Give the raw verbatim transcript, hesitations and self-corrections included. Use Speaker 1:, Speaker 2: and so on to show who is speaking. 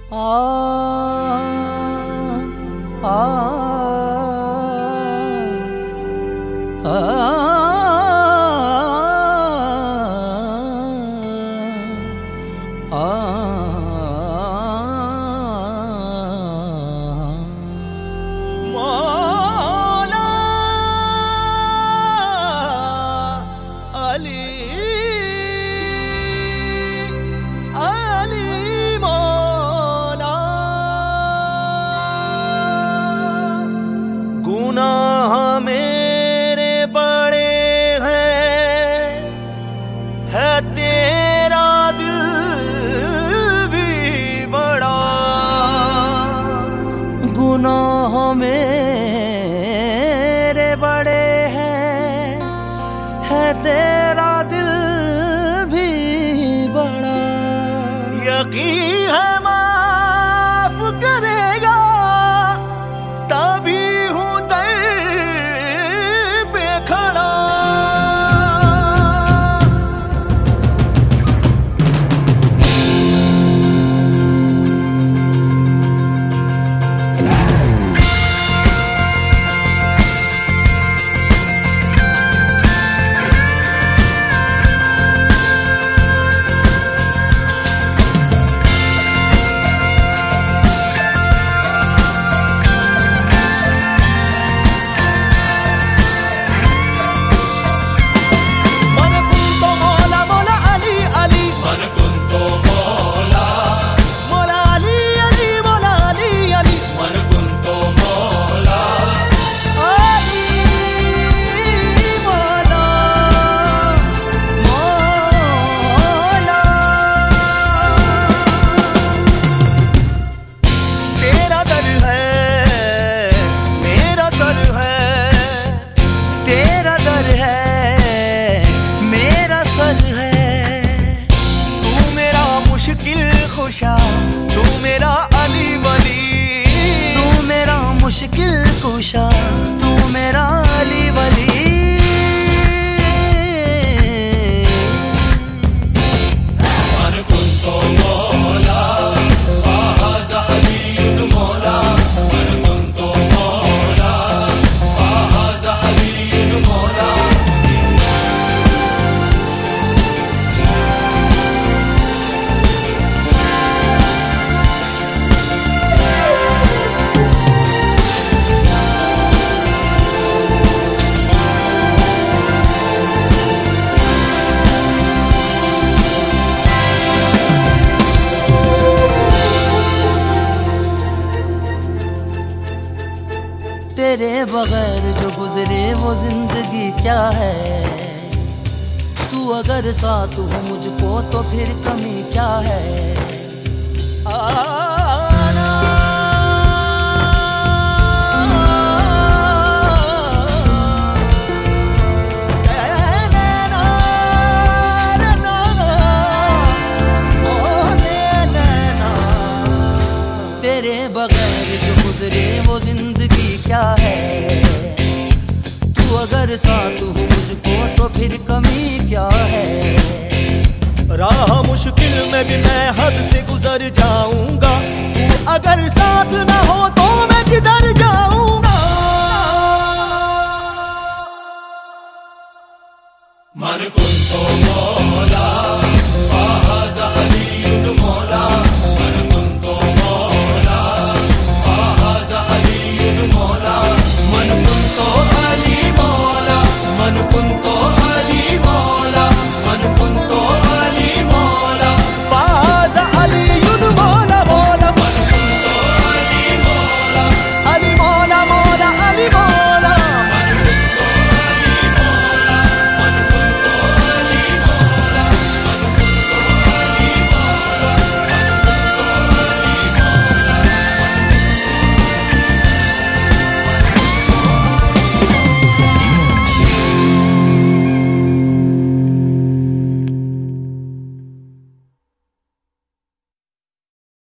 Speaker 1: आ आ
Speaker 2: गुनाह मेरे बड़े हैं, है तेरा दिल भी बड़ा।
Speaker 1: गुनाह मेरे बड़े हैं, है तेरा दिल भी बड़ा।
Speaker 2: यकीन है माफ करेगा, तभी हूँ दर पे खड़ा। तू मेरा अली वली,
Speaker 1: तू मेरा मुश्किल कुशा, तू मेरा अली वली।
Speaker 2: मन कुंतो मौला फाज़ा अली मौला, मन कुंतो मौला फाज़ा अली मौला।
Speaker 1: तेरे बगैर जो गुजरे वो जिंदगी क्या है। तू अगर साथ हो मुझको तो फिर कमी क्या है। आना तेरे बगैर जो गुजरे वो जिंदगी क्या है। तू अगर साथ हो मुझको तो फिर कमी क्या है।
Speaker 2: राह मुश्किल में भी मैं हद से गुजर जाऊंगा, तू अगर साथ ना हो तो मैं किधर जाऊंगा। मन कुंतो मौला